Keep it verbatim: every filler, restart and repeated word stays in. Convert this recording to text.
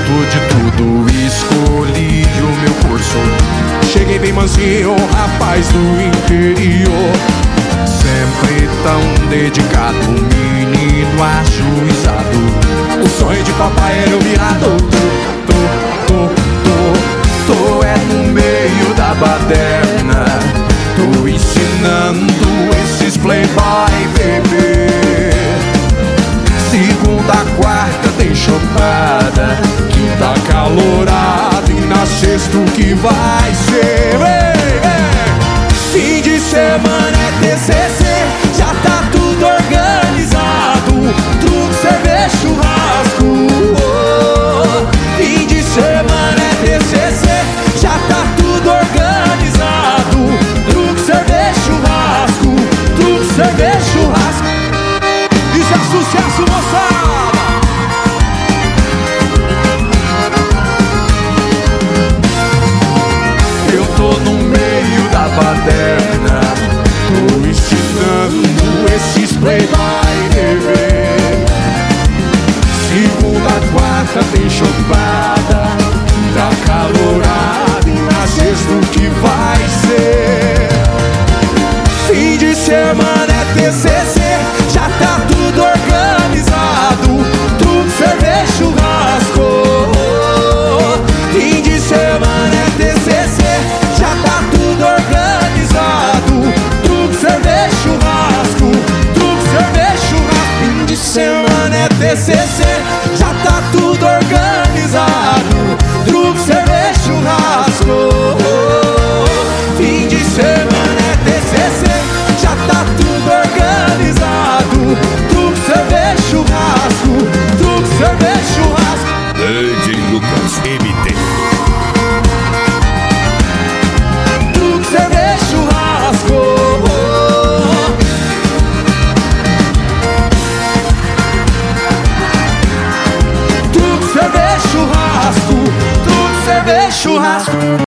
de tudo, escolhi o meu curso. Cheguei bem mansinho, rapaz do interior, sempre tão dedicado, menino ajuizado. O sonho de papai era eu virar doutor. Tô, tô, tô, tô é no meio da baderna, tô ensinando esses playboy beber. Segunda, quarta tem chopada, quinta calorada e na sexta o que vai ser? Ei, ei. Fim de semana é T C C, já tá tudo organizado, truque, cerveja, churrasco. Oh, fim de semana é T C C, já tá tudo organizado, truque, cerveja, churrasco, truque, cerveja, churrasco. Isso é sucesso, moçada! Eu tô no meio da baderna, tô ensinando esses playboy beber. Segunda, quarta tem chopada, tá calorada e na sexta o que vai ser? Fim de semana é T C